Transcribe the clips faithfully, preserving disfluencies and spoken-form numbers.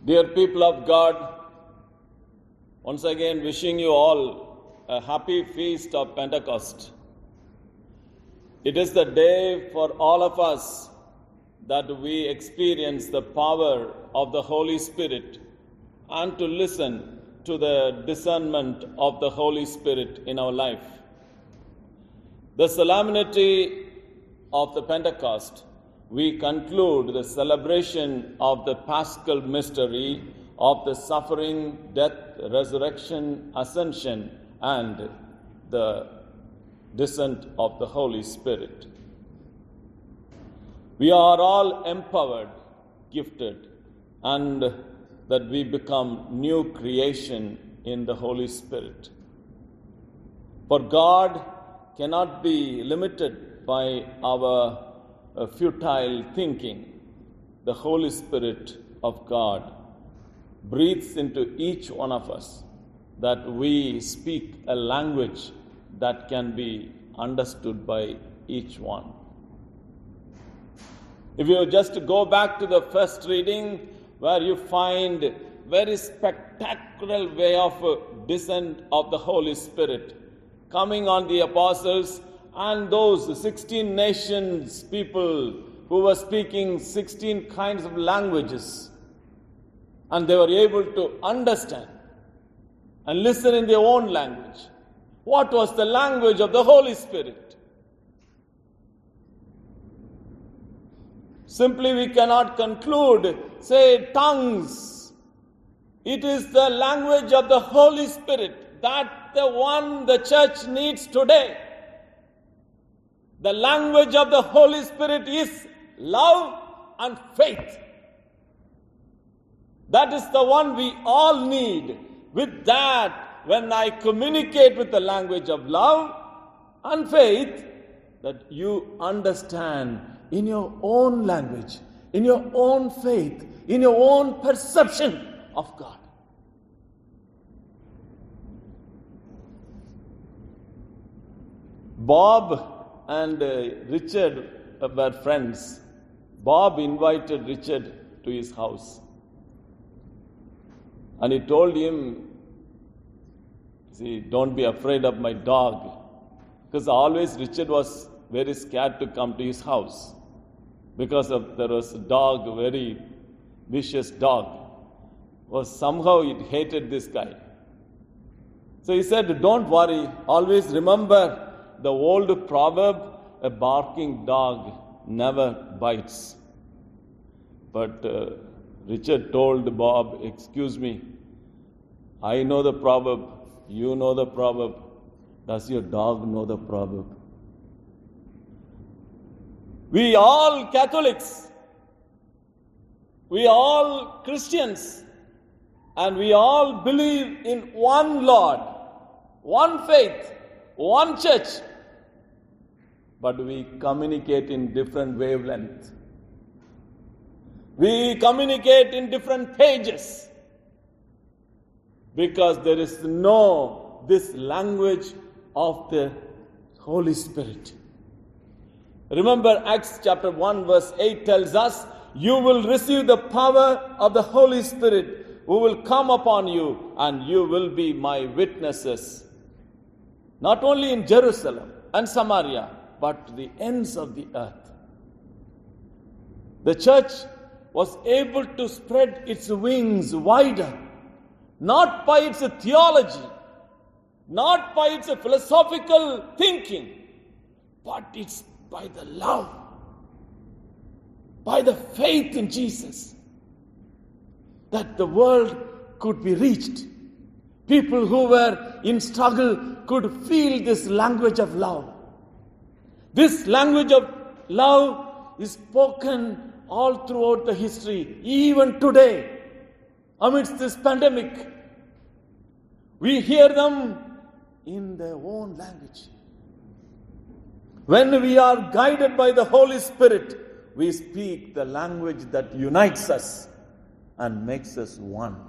Dear people of God, once again wishing you all a happy feast of Pentecost. It is the day for all of us that we experience the power of the Holy Spirit and to listen to the discernment of the Holy Spirit in our life. The solemnity of the Pentecost, we conclude the celebration of the Paschal mystery of the suffering, death, resurrection, ascension, and the descent of the Holy Spirit. We are all empowered, gifted, and that we become new creation in the Holy Spirit. For God cannot be limited by our uh, futile thinking. The Holy Spirit of God breathes into each one of us that we speak a language that can be understood by each one. If you just go back to the first reading, where you find very spectacular way of uh, descent of the Holy Spirit coming on the apostles and those sixteen nations people who were speaking sixteen kinds of languages, and they were able to understand and listen in their own language. What was the language of the Holy Spirit? Simply we cannot conclude, say, tongues. It is the language of the Holy Spirit, that the one the church needs today. The language of the Holy Spirit is love and faith. That is the one we all need. With that, when I communicate with the language of love and faith, that you understand in your own language, in your own faith, in your own perception of God. Bob and uh, Richard were friends. Bob invited Richard to his house. And he told him, see, don't be afraid of my dog. Because always Richard was very scared to come to his house. Because of there was a dog, a very vicious dog. Was somehow it hated this guy. So he said, don't worry, always remember the old proverb, a barking dog never bites. But uh, Richard told Bob, excuse me, I know the proverb, you know the proverb. Does your dog know the proverb? We all Catholics, we all Christians, and we all believe in one Lord, one faith, one church, but we communicate in different wavelengths. We communicate in different pages because there is no this language of the Holy Spirit. Remember, Acts chapter one verse eight tells us, you will receive the power of the Holy Spirit who will come upon you, and you will be my witnesses. Not only in Jerusalem and Samaria, but to the ends of the earth. The church was able to spread its wings wider, not by its theology, not by its philosophical thinking, but it's by the love, by the faith in Jesus, that the world could be reached. People who were in struggle could feel this language of love. This language of love is spoken all throughout the history, even today, amidst this pandemic. We hear them in their own language. When we are guided by the Holy Spirit, we speak the language that unites us and makes us one.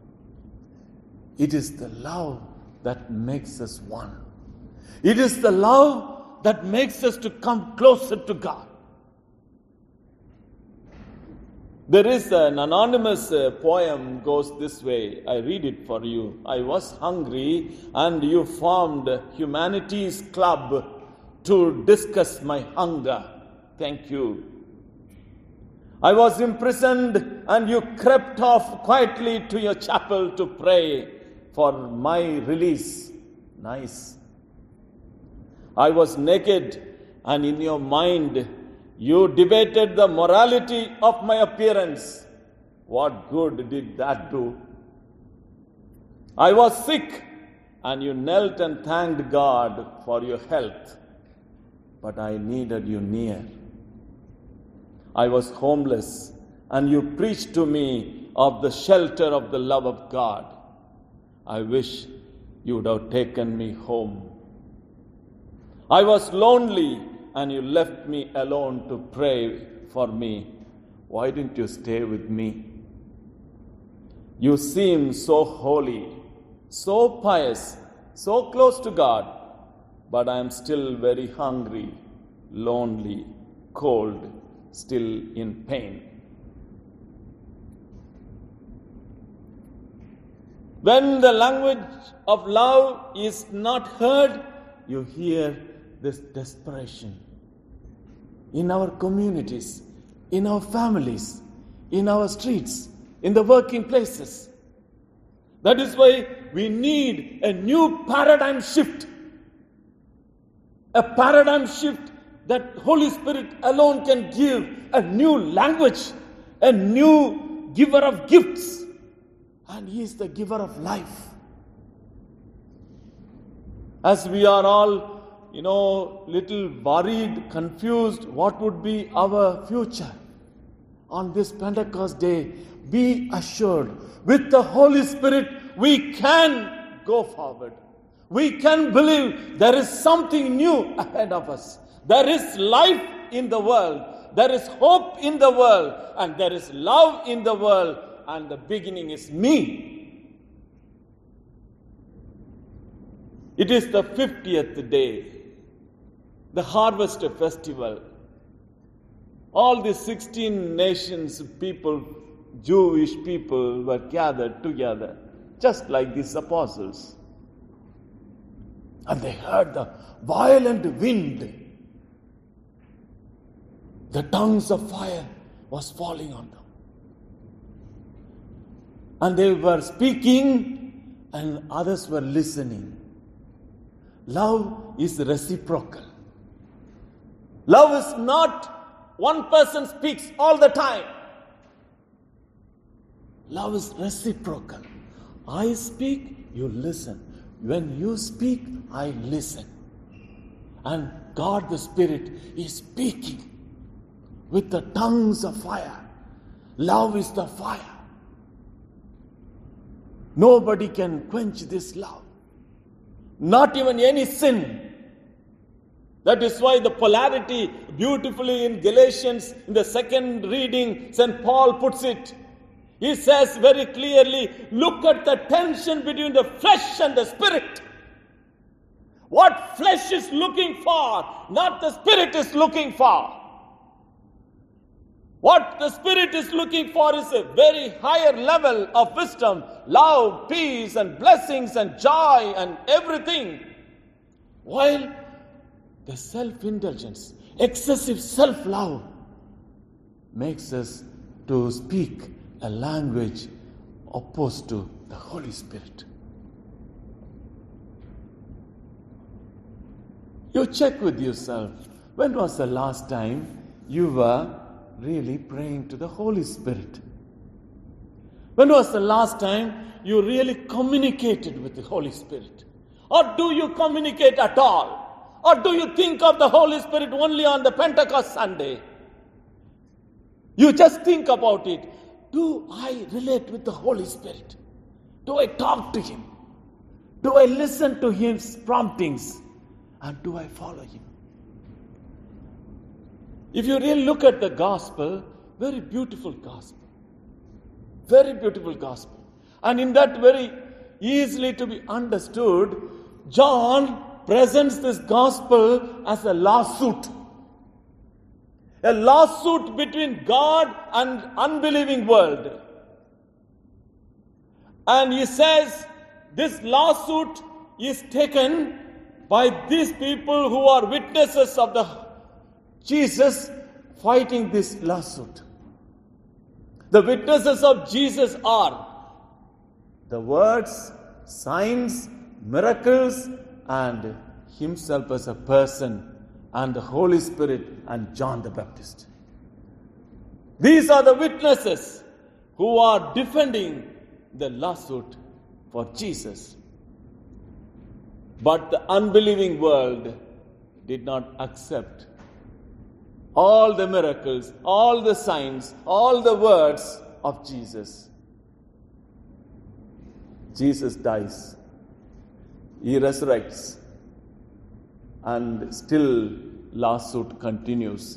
It is the love that makes us one. It is the love that makes us to come closer to God. There is an anonymous uh, poem goes this way. I read it for you. I was hungry and you formed humanity's club to discuss my hunger. Thank you. I was imprisoned and you crept off quietly to your chapel to pray for my release. Nice. I was naked and in your mind you debated the morality of my appearance. What good did that do? I was sick and you knelt and thanked God for your health. But I needed you near. I was homeless and you preached to me of the shelter of the love of God. I wish you would have taken me home. I was lonely and you left me alone to pray for me. Why didn't you stay with me? You seem so holy, so pious, so close to God, but I am still very hungry, lonely, cold, still in pain. When the language of love is not heard, you hear this desperation. In our communities, in our families, in our streets, in the working places. That is why we need a new paradigm shift. A paradigm shift that Holy Spirit alone can give, a new language, a new giver of gifts. And He is the giver of life. As we are all You know, little worried, confused, what would be our future? On this Pentecost day, be assured, with the Holy Spirit, we can go forward. We can believe there is something new ahead of us. There is life in the world. There is hope in the world. And there is love in the world. And the beginning is me. It is the fiftieth day. The harvest festival. All the sixteen nations people, Jewish people were gathered together, just like these apostles. And they heard the violent wind. The tongues of fire was falling on them. And they were speaking and others were listening. Love is reciprocal. Love is not one person speaks all the time. Love is reciprocal. I speak, you listen. When you speak, I listen. And God the Spirit is speaking with the tongues of fire. Love is the fire. Nobody can quench this love. Not even any sin. That is why the polarity beautifully in Galatians, in the second reading, Saint Paul puts it. He says very clearly, look at the tension between the flesh and the spirit. What flesh is looking for, not the spirit is looking for. What the spirit is looking for is a very higher level of wisdom, love, peace and blessings and joy and everything. While the self-indulgence, excessive self-love makes us to speak a language opposed to the Holy Spirit. You check with yourself, when was the last time you were really praying to the Holy Spirit? When was the last time you really communicated with the Holy Spirit? Or do you communicate at all? Or do you think of the Holy Spirit only on the Pentecost Sunday? You just think about it. Do I relate with the Holy Spirit? Do I talk to Him? Do I listen to His promptings? And do I follow Him? If you really look at the gospel, very beautiful gospel. Very beautiful gospel. And in that very easily to be understood, John presents this gospel as a lawsuit. A lawsuit between God and unbelieving world. And he says this lawsuit is taken by these people who are witnesses of the Jesus fighting this lawsuit. The witnesses of Jesus are the words, signs, miracles, and himself as a person, and the Holy Spirit and John the Baptist. These are the witnesses who are defending the lawsuit for Jesus. But the unbelieving world did not accept all the miracles, all the signs, all the words of Jesus. Jesus dies. He resurrects. And still lawsuit continues.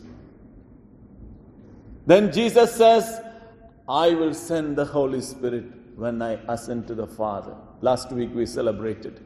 Then Jesus says, I will send the Holy Spirit when I ascend to the Father. Last week we celebrated.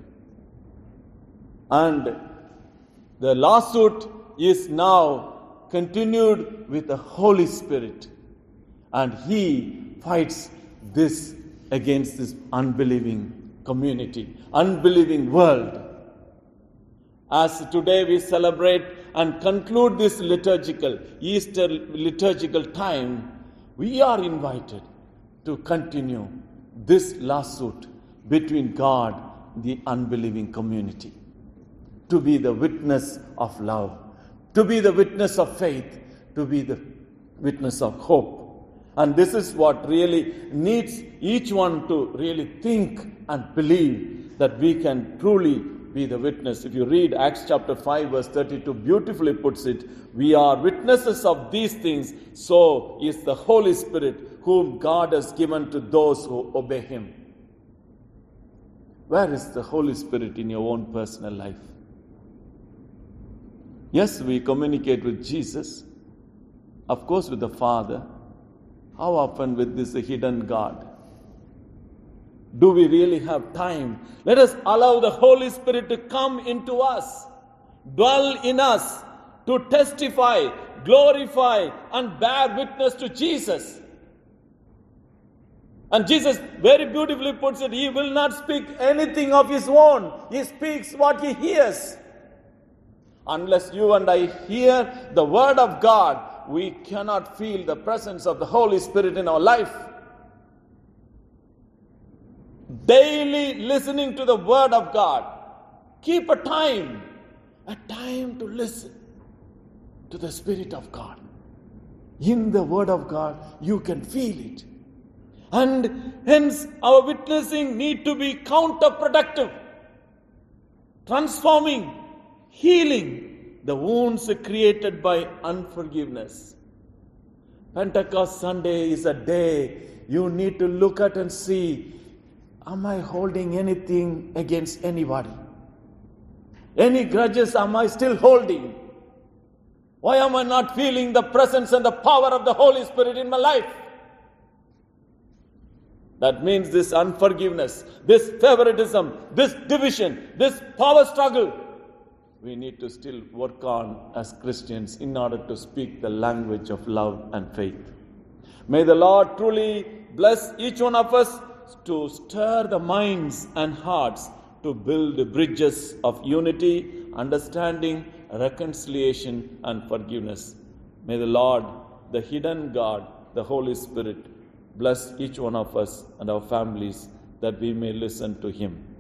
And the lawsuit is now continued with the Holy Spirit. And he fights this against this unbelieving community, unbelieving world. As today we celebrate and conclude this liturgical, Easter liturgical time, we are invited to continue this lawsuit between God and the unbelieving community. To be the witness of love, to be the witness of faith, to be the witness of hope. And this is what really needs each one to really think and believe that we can truly be the witness. If you read Acts chapter five verse thirty-two, beautifully puts it, we are witnesses of these things, so is the Holy Spirit whom God has given to those who obey him. Where is the Holy Spirit in your own personal life? Yes, we communicate with Jesus, of course with the Father. How often with this hidden God? Do we really have time? Let us allow the Holy Spirit to come into us, dwell in us, to testify, glorify, and bear witness to Jesus. And Jesus very beautifully puts it, he will not speak anything of his own. He speaks what he hears. Unless you and I hear the word of God, we cannot feel the presence of the Holy Spirit in our life. Daily listening to the word of God. Keep a time, a time to listen to the Spirit of God. In the word of God, you can feel it. And hence our witnessing need to be counterproductive, transforming, healing the wounds created by unforgiveness. Pentecost Sunday is a day you need to look at and see, am I holding anything against anybody? Any grudges am I still holding? Why am I not feeling the presence and the power of the Holy Spirit in my life? That means this unforgiveness, this favoritism, this division, this power struggle, we need to still work on as Christians in order to speak the language of love and faith. May the Lord truly bless each one of us to stir the minds and hearts to build bridges of unity, understanding, reconciliation, and forgiveness. May the Lord, the hidden God, the Holy Spirit, bless each one of us and our families that we may listen to him.